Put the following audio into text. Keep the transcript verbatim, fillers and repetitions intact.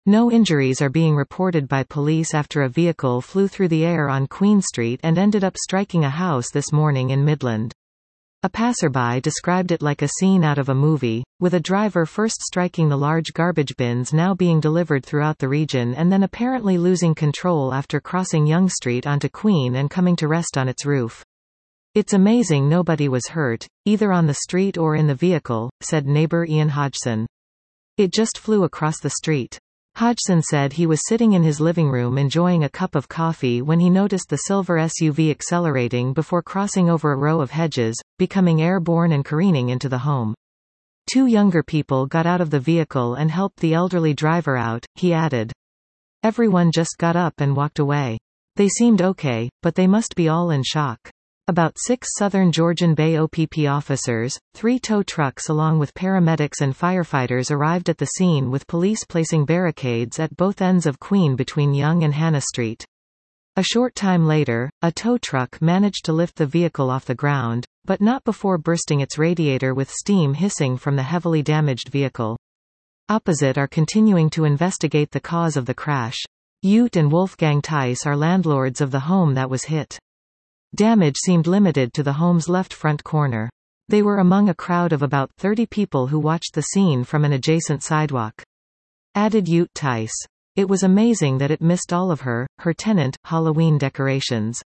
No injuries are being reported by police after a vehicle flew through the air on Queen Street and ended up striking a house this morning in Midland. A passerby described it like a scene out of a movie, with a driver first striking the large garbage bins now being delivered throughout the region and then apparently losing control after crossing Yonge Street onto Queen and coming to rest on its roof. "It's amazing nobody was hurt, either on the street or in the vehicle," said neighbor Ian Hodgson. "It just flew across the street." Hodgson said he was sitting in his living room enjoying a cup of coffee when he noticed the silver S U V accelerating before crossing over a row of hedges, becoming airborne and careening into the home. Two younger people got out of the vehicle and helped the elderly driver out, he added. Everyone just got up and walked away. They seemed okay, but they must be all in shock. About six Southern Georgian Bay O P P officers, three tow trucks along with paramedics and firefighters arrived at the scene with police placing barricades at both ends of Queen between Yonge and Hannah Street. A short time later, a tow truck managed to lift the vehicle off the ground, but not before bursting its radiator with steam hissing from the heavily damaged vehicle. Opposite are continuing to investigate the cause of the crash. Ute and Wolfgang Tice are landlords of the home that was hit. Damage seemed limited to the home's left front corner. They were among a crowd of about thirty people who watched the scene from an adjacent sidewalk. Added Ute Tice. It was amazing that it missed all of her, her tenant, Halloween decorations.